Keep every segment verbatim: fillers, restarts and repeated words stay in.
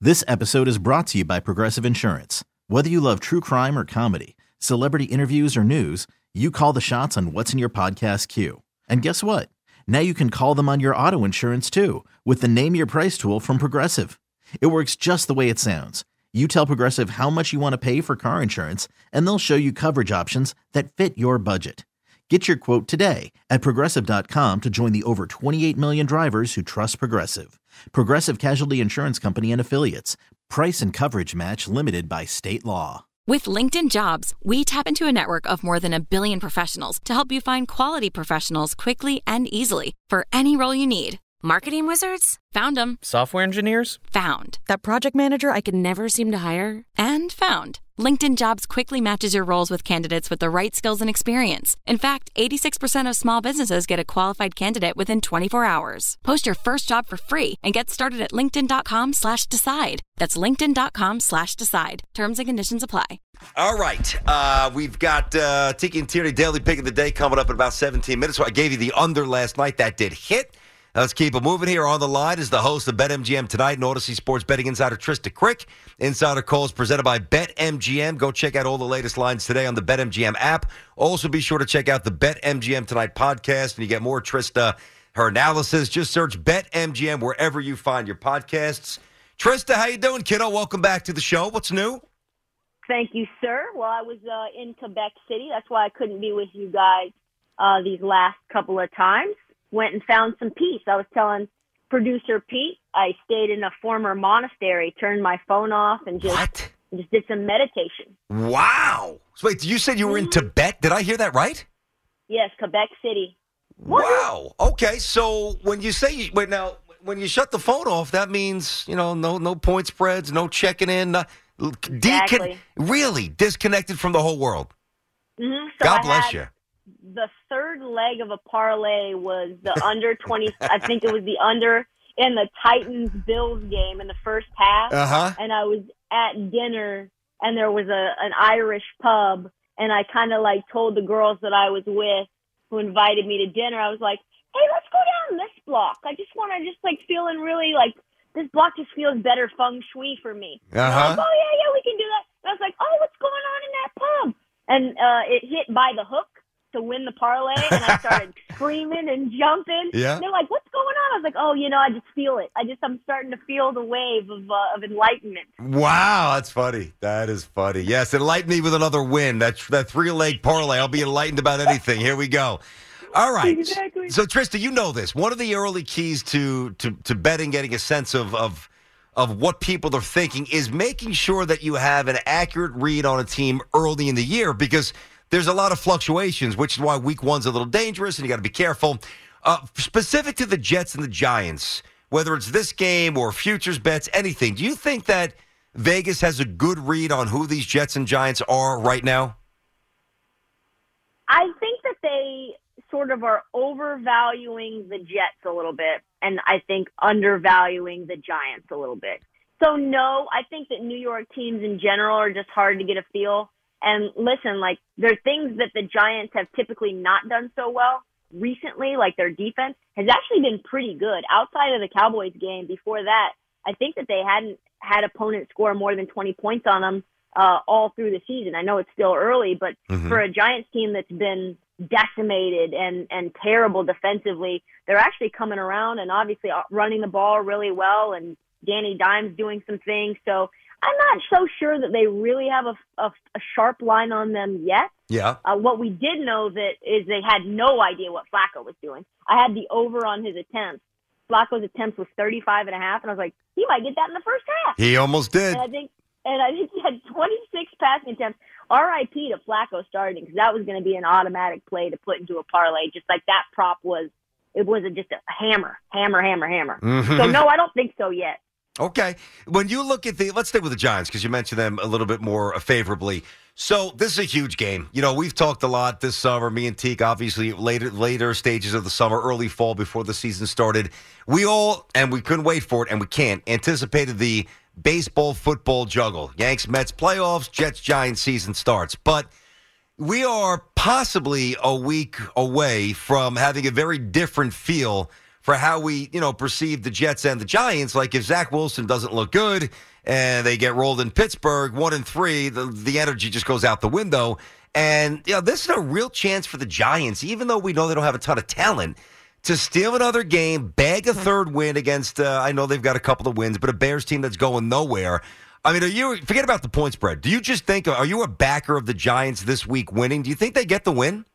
This episode is brought to you by Progressive Insurance. Whether you love true crime or comedy, celebrity interviews or news, you call the shots on what's in your podcast queue. And guess what? Now you can call them on your auto insurance too with the Name Your Price tool from Progressive. It works just the way it sounds. You tell Progressive how much you want to pay for car insurance, and they'll show you coverage options that fit your budget. Get your quote today at Progressive dot com to join the over twenty-eight million drivers who trust Progressive. Progressive Casualty Insurance Company and Affiliates. Price and coverage match limited by state law. With LinkedIn Jobs, we tap into a network of more than a billion professionals to help you find quality professionals quickly and easily for any role you need. Marketing wizards? Found them. Software engineers? Found. That project manager I could never seem to hire? And found. LinkedIn Jobs quickly matches your roles with candidates with the right skills and experience. In fact, eighty-six percent of small businesses get a qualified candidate within twenty-four hours. Post your first job for free and get started at linkedin.com slash decide. That's linkedin.com slash decide. Terms and conditions apply. All right. Uh, we've got uh, Tiki and Tierney Daily Pick of the Day coming up in about seventeen minutes. So I gave you the under last night. That did hit. Let's keep it moving here. On the line is the host of BetMGM Tonight and Odyssey Sports Betting Insider Trista Crick. Insider calls presented by BetMGM. Go check out all the latest lines today on the BetMGM app. Also be sure to check out the BetMGM Tonight podcast, and you get more Trista, her analysis. Just search BetMGM wherever you find your podcasts. Trista, how you doing, kiddo? Welcome back to the show. What's new? Thank you, sir. Well, I was uh, in Quebec City. That's why I couldn't be with you guys uh, these last couple of times. Went and found some peace. I was telling producer Pete, I stayed in a former monastery, turned my phone off, and just What? just did some meditation. Wow. So wait, you said you were in Mm-hmm. Tibet. Did I hear that right? Yes, Quebec City. Wow. Okay. So when you say you, wait now, when you shut the phone off, that means you know no no point spreads, no checking in, no, Exactly. really disconnected from the whole world. Mm-hmm. So God I bless had, you. The third leg of a parlay was the under twenty. I think it was the under in the Titans-Bills game in the first half. Uh-huh. And I was at dinner, and there was a an Irish pub, and I kind of like told the girls that I was with who invited me to dinner, I was like, hey, let's go down this block. I just want to just like feeling really like this block just feels better feng shui for me. Uh-huh. And I was like, oh, yeah, yeah, we can do that. And I was like, oh, what's going on in that pub? And uh, it hit by the hook to win the parlay, and I started screaming and jumping. Yeah. And they're like, what's going on? I was like, oh, you know, I just feel it. I just, I'm starting to feel the wave of uh, of enlightenment. Wow, that's funny. That is funny. Yes, enlighten me with another win. That that three leg parlay. I'll be enlightened about anything. Here we go. All right. Exactly. So, Trista, you know this. One of the early keys to to, to betting, getting a sense of, of of what people are thinking, is making sure that you have an accurate read on a team early in the year, because there's a lot of fluctuations, which is why week one's a little dangerous, and you got to be careful. Uh, specific to the Jets and the Giants, whether it's this game or futures bets, anything, do you think that Vegas has a good read on who these Jets and Giants are right now? I think that they sort of are overvaluing the Jets a little bit, and I think undervaluing the Giants a little bit. So, no, I think that New York teams in general are just hard to get a feel. And listen, like, there are things that the Giants have typically not done so well recently, like their defense has actually been pretty good. Outside of the Cowboys game before that, I think that they hadn't had opponents score more than twenty points on them uh, all through the season. I know it's still early, but Mm-hmm. for a Giants team that's been decimated and, and terrible defensively, they're actually coming around and obviously running the ball really well, and Danny Dimes doing some things. So I'm not so sure that they really have a, a, a sharp line on them yet. Yeah. Uh, what we did know that is they had no idea what Flacco was doing. I had the over on his attempts. Flacco's attempts was thirty-five and a half, and I was like, he might get that in the first half. He almost did. And I think, and I think he had twenty-six passing attempts. R I P to Flacco starting, because that was going to be an automatic play to put into a parlay, just like that prop was. It was a, just a hammer, hammer, hammer, hammer. Mm-hmm. So no, I don't think so yet. Okay. When you look at the, let's stay with the Giants because you mentioned them a little bit more favorably. So this is a huge game. You know, we've talked a lot this summer, me and Teak, obviously later later stages of the summer, early fall before the season started. We all, and we couldn't wait for it, and we can't, anticipated the baseball, football juggle. Yanks, Mets playoffs, Jets, Giants season starts. But we are possibly a week away from having a very different feel for how we, you know, perceive the Jets and the Giants. Like if Zach Wilson doesn't look good and they get rolled in Pittsburgh, one and three. The, the energy just goes out the window. And, you know, this is a real chance for the Giants, even though we know they don't have a ton of talent, to steal another game, bag a third win against, uh, I know they've got a couple of wins, but a Bears team that's going nowhere. I mean, are you, forget about the point spread. Do you just think, are you a backer of the Giants this week winning? Do you think they get the win?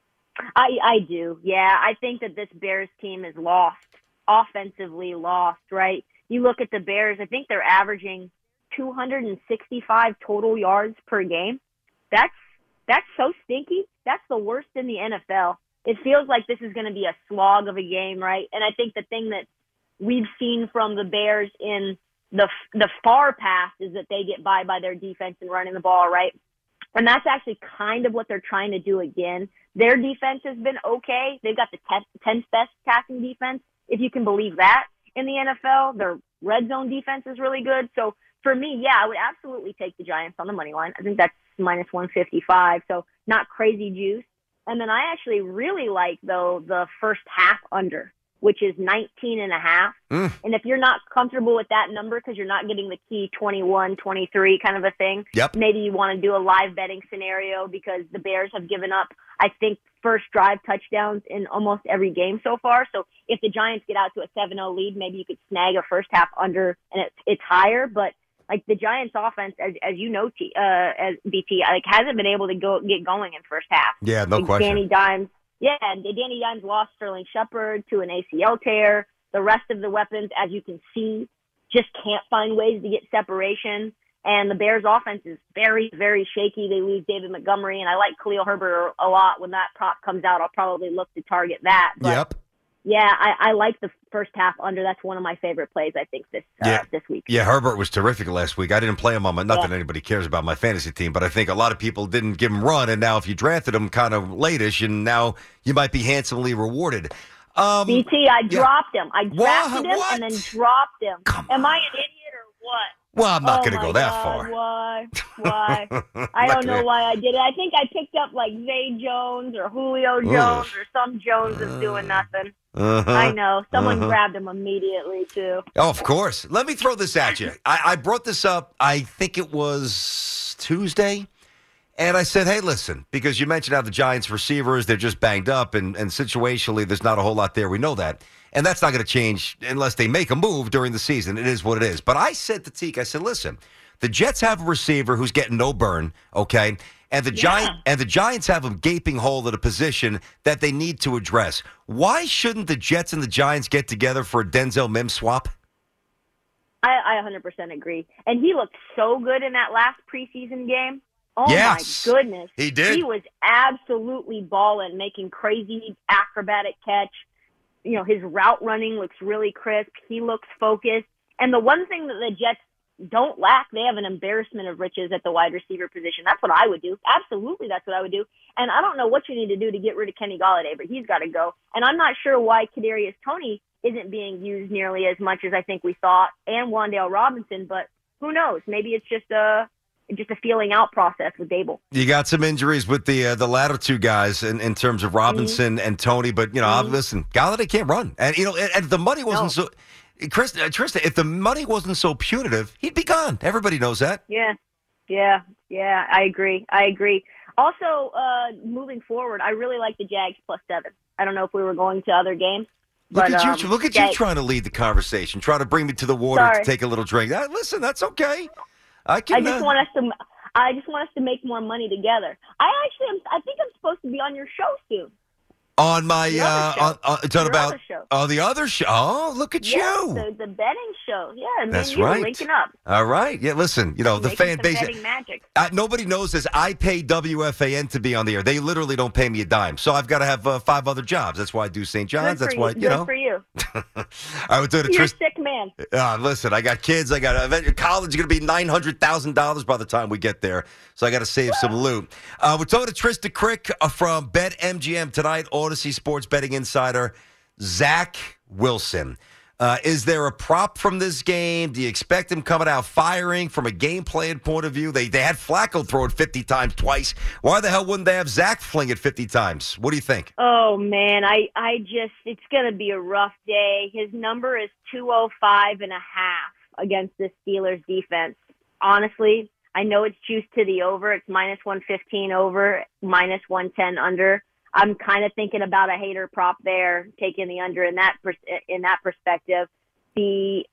I, I do, yeah. I think that this Bears team is lost, offensively lost, right? You look at the Bears, I think they're averaging two hundred sixty-five total yards per game. That's that's so stinky. That's the worst in the N F L. It feels like this is going to be a slog of a game, right? And I think the thing that we've seen from the Bears in the the far past is that they get by by their defense and running the ball, right? And that's actually kind of what they're trying to do again. Their defense has been okay. They've got the tenth best passing defense, if you can believe that, in the N F L. Their red zone defense is really good. So for me, yeah, I would absolutely take the Giants on the money line. I think that's minus one fifty-five, so not crazy juice. And then I actually really like, though, the first half under, which is nineteen and a half. Mm. And if you're not comfortable with that number because you're not getting the key twenty-one, twenty-three kind of a thing, yep. maybe you want to do a live betting scenario because the Bears have given up, I think, first drive touchdowns in almost every game so far. So if the Giants get out to a seven oh lead, maybe you could snag a first half under and it's, it's higher. But like the Giants offense, as as you know, T, uh, as B T, like hasn't been able to go get going in first half. Yeah, no like question. Danny Dimes. Yeah, Danny Dimes lost Sterling Shepard to an A C L tear. The rest of the weapons, as you can see, just can't find ways to get separation. And the Bears' offense is very, very shaky. They lose David Montgomery, and I like Khalil Herbert a lot. When that prop comes out, I'll probably look to target that. But yep. Yeah, I, I like the first half under. That's one of my favorite plays, I think, this uh, yeah. this week. Yeah, Herbert was terrific last week. I didn't play him on my, not yeah. that anybody cares about my fantasy team, but I think a lot of people didn't give him run, and now if you drafted him kind of late-ish, and now you might be handsomely rewarded. Um, B T, I yeah. dropped him. I drafted what? him What? and then dropped him. Come Am on. I an idiot or what? Well, I'm not oh going to go that God, far. Why? Why? I don't know gonna... why I did it. I think I picked up like Zay Jones or Julio Jones Oof. or some Jones that's doing nothing. Uh-huh. I know. Someone uh-huh. grabbed him immediately, too. Oh, of course. Let me throw this at you. I, I brought this up, I think it was Tuesday, and I said, hey, listen, because you mentioned how the Giants receivers, they're just banged up, and, and situationally there's not a whole lot there. We know that. And that's not going to change unless they make a move during the season. It is what it is. But I said to Teak, I said, listen, the Jets have a receiver who's getting no burn, okay? And the Yeah. Giant and the Giants have a gaping hole at a position that they need to address. Why shouldn't the Jets and the Giants get together for a Denzel Mims swap? I, I one hundred percent agree. And he looked so good in that last preseason game. Oh, yes, my goodness. He did. He was absolutely balling, making crazy acrobatic catch. You know, his route running looks really crisp. He looks focused. And the one thing that the Jets don't lack, they have an embarrassment of riches at the wide receiver position. That's what I would do. Absolutely, that's what I would do. And I don't know what you need to do to get rid of Kenny Golladay, but he's got to go. And I'm not sure why Kadarius Toney isn't being used nearly as much as I think we thought, and Wan'Dale Robinson, but who knows? Maybe it's just a just a feeling out process with Dable. You got some injuries with the uh, the latter two guys in, in terms of Robinson mm-hmm. and Toney, but, you know, mm-hmm. listen, Golladay can't run. And, you know, and, and the money wasn't no. so... Chris, uh, Trista, if the money wasn't so punitive, he'd be gone. Everybody knows that. Yeah, yeah, yeah, I agree. I agree. Also, uh, moving forward, I really like the Jags plus seven. I don't know if we were going to other games. Look but, at um, you! Look at Jag- you trying to lead the conversation, trying to bring me to the water Sorry. to take a little drink. Uh, listen, that's okay. I can. I just uh, want us to. I just want us to make more money together. I actually, am, I think I'm supposed to be on your show soon. On my, The uh, other on, on, it's on Your about, other show. oh, the other show. Oh, look at Yeah, you. the, the betting show. Yeah, and That's then you right. were linking up. All right. Yeah, listen, you know, the Making fan some base. betting magic. Uh, nobody knows this. I pay W F A N to be on the air. They literally don't pay me a dime. So I've got to have uh, five other jobs. That's why I do Saint John's. Good That's for why, you. you Good know. for you. I would do it. You're Trist- a sick man. Uh, listen, I got kids. I got uh, college is going to be nine hundred thousand dollars by the time we get there. So I got to save some loot. Uh, we're talking to Trista Crick uh, from BetMGM tonight, Odyssey Sports Betting Insider. Zach Wilson. Uh, is there a prop from this game? Do you expect him coming out firing from a game plan point of view? They they had Flacco throw it fifty times twice. Why the hell wouldn't they have Zach fling it fifty times? What do you think? Oh, man, I, I just, it's going to be a rough day. His number is two oh five and a half against this Steelers defense. Honestly, I know it's juiced to the over. It's minus one fifteen over, minus one ten under. I'm kind of thinking about a hater prop there, taking the under in that pers- in that perspective. The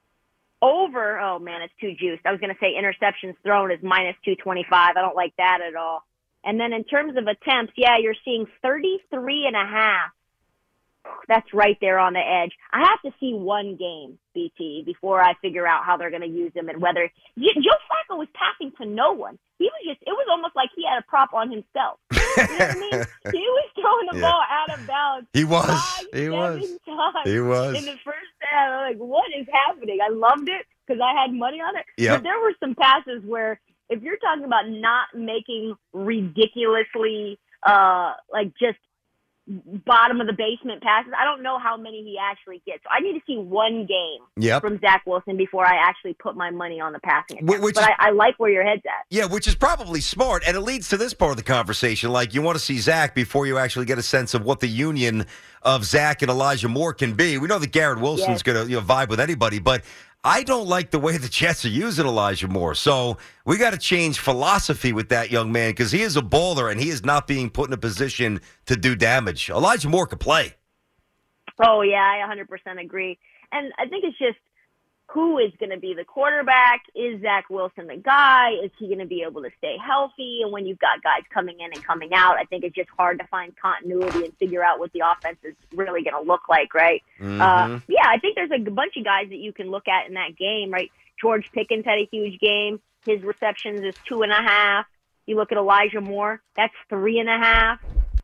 over, oh man, it's too juiced. I was going to say interceptions thrown is minus two twenty-five. I don't like that at all. And then in terms of attempts, yeah, you're seeing thirty-three and a half. That's right there on the edge. I have to see one game, B T, before I figure out how they're going to use him and whether Joe Flacco was passing to no one. He was just, it was almost like he had a prop on himself. You know what I mean? He was throwing the Yeah. ball out of bounds. He was. Five, He was. times He was. in the first half. I'm like, what is happening? I loved it because I had money on it. Yep. But there were some passes where if you're talking about not making ridiculously, uh, like just bottom of the basement passes, I don't know how many he actually gets. So I need to see one game Yep. from Zach Wilson before I actually put my money on the passing Wh- attempt. which But is- I, I like where your head's at. Yeah, which is probably smart, and it leads to this part of the conversation. Like, you want to see Zach before you actually get a sense of what the union of Zach and Elijah Moore can be. We know that Garrett Wilson's Yes. going to you know, vibe with anybody, but I don't like the way the Jets are using Elijah Moore. So we got to change philosophy with that young man because he is a baller, and he is not being put in a position to do damage. Elijah Moore could play. Oh, yeah, I one hundred percent agree. And I think it's just who is going to be the quarterback? Is Zach Wilson the guy? Is he going to be able to stay healthy? And when you've got guys coming in and coming out, I think it's just hard to find continuity and figure out what the offense is really going to look like, right? Mm-hmm. Uh, yeah, I think there's a bunch of guys that you can look at in that game, right? George Pickens had a huge game. His receptions is two and a half. You look at Elijah Moore, that's three and a half.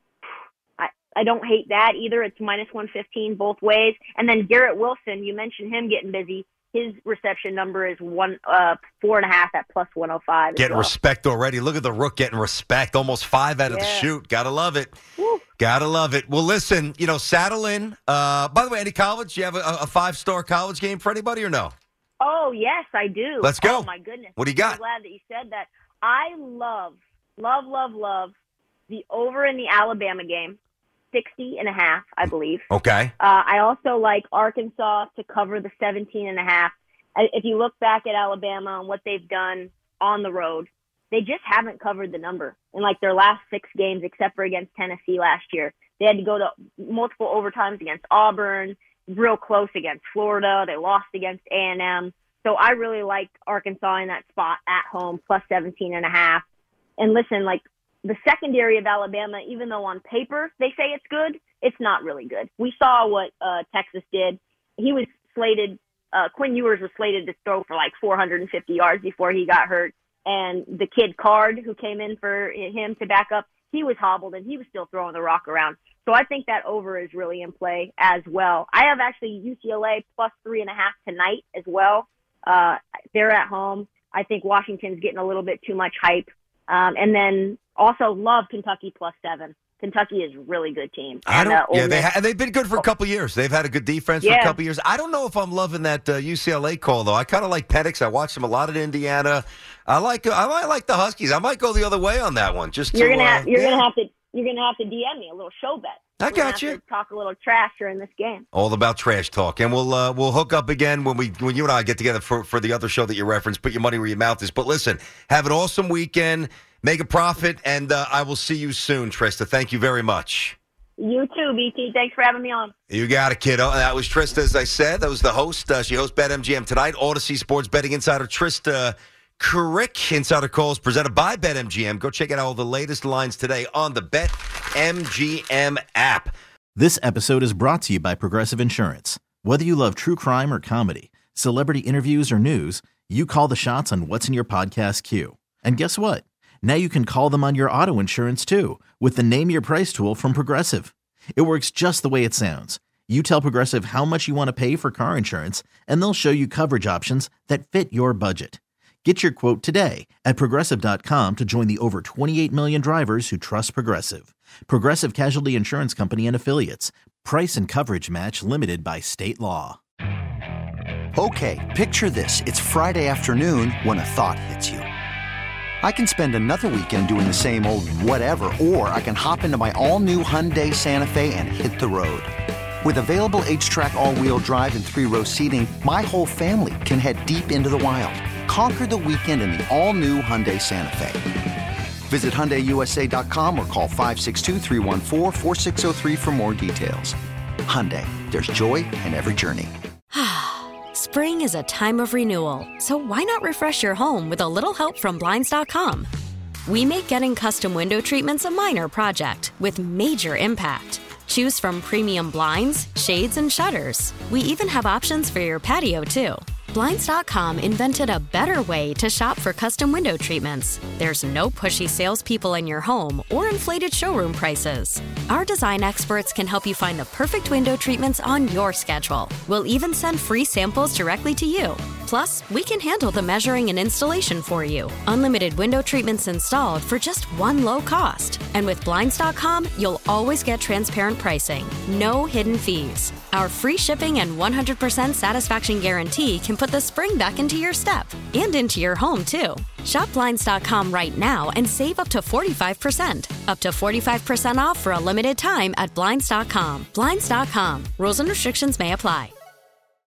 I, I don't hate that either. It's minus one fifteen both ways. And then Garrett Wilson, you mentioned him getting busy. His reception number is one uh, four and a half at plus one oh five. Getting well. respect already. Look at the Rook getting respect. Almost five out of the Yeah. shoot. Gotta love it. Woo. Gotta love it. Well, listen, you know, saddle in. Uh, by the way, any college? Do you have a, a five-star college game for anybody or no? Oh, yes, I do. Let's go. Oh, my goodness. What do you I'm got? so glad that you said that. I love, love, love, love the over in the Alabama game, sixty and a half, I believe. Okay. Uh, I also like Arkansas to cover the seventeen and a half. I- If you look back at Alabama and what they've done on the road, they just haven't covered the number in like their last six games, except for against Tennessee last year. They had to go to multiple overtimes against Auburn, real close against Florida. They lost against A and M. So I really like Arkansas in that spot at home, plus seventeen and a half. And listen, like the secondary of Alabama, even though on paper they say it's good, it's not really good. We saw what uh, Texas did. He was slated, uh, Quinn Ewers was slated to throw for like four hundred fifty yards before he got hurt. And the kid Card, who came in for him to back up, he was hobbled and he was still throwing the rock around. So I think that over is really in play as well. I have actually U C L A plus three and a half tonight as well. Uh, they're at home. I think Washington's getting a little bit too much hype. Um, and then also love Kentucky plus seven. Kentucky is a really good team. I And, don't, uh, Ole yeah, they Miss- ha- they've been good for a couple years. They've had a good defense for a Yeah. couple years. I don't know if I'm loving that uh, U C L A call though. I kind of like Penix. I watched him a lot at Indiana. I like I like, I like the Huskies. I might go the other way on that one. Just You're to, gonna uh, have, you're yeah. gonna have to you're gonna have to D M me a little show bet. I We're gonna got have you. to talk a little trash during this game. All about trash talk, and we'll uh, we'll hook up again when we when you and I get together for, for the other show that you referenced. Put your money where your mouth is. But listen, have an awesome weekend, make a profit, and uh, I will see you soon, Trista. Thank you very much. You too, B T. Thanks for having me on. You got it, kiddo. That was Trista, as I said. That was the host. Uh, she hosts BetMGM tonight. Odyssey Sports Betting Insider Trista Crick. Insider calls presented by BetMGM. Go check out all the latest lines today on the BetMGM app. This episode is brought to you by Progressive Insurance. Whether you love true crime or comedy, celebrity interviews or news, you call the shots on what's in your podcast queue. And guess what? Now you can call them on your auto insurance too with the Name Your Price tool from Progressive. It works just the way it sounds. You tell Progressive how much you want to pay for car insurance, and they'll show you coverage options that fit your budget. Get your quote today at Progressive dot com to join the over twenty-eight million drivers who trust Progressive. Progressive Casualty Insurance Company and Affiliates. Price and coverage match limited by state law. Okay, picture this. It's Friday afternoon when a thought hits you. I can spend another weekend doing the same old whatever, or I can hop into my all-new Hyundai Santa Fe and hit the road. With available H-Track all-wheel drive and three-row seating, my whole family can head deep into the wild. Conquer the weekend in the all-new Hyundai Santa Fe. Visit Hyundai U S A dot com or call five six two, three one four, four six zero three for more details. Hyundai, there's joy in every journey. Spring is a time of renewal, so why not refresh your home with a little help from Blinds dot com? We make getting custom window treatments a minor project with major impact. Choose from premium blinds, shades, and shutters. We even have options for your patio, too. Blinds dot com invented a better way to shop for custom window treatments. There's no pushy salespeople in your home or inflated showroom prices. Our design experts can help you find the perfect window treatments on your schedule. We'll even send free samples directly to you. Plus, we can handle the measuring and installation for you. Unlimited window treatments installed for just one low cost. And with Blinds dot com, you'll always get transparent pricing. No hidden fees. Our free shipping and one hundred percent satisfaction guarantee can put the spring back into your step and into your home, too. Shop Blinds dot com right now and save up to forty-five percent. Up to forty-five percent off for a limited time at Blinds dot com. Blinds dot com. Rules and restrictions may apply.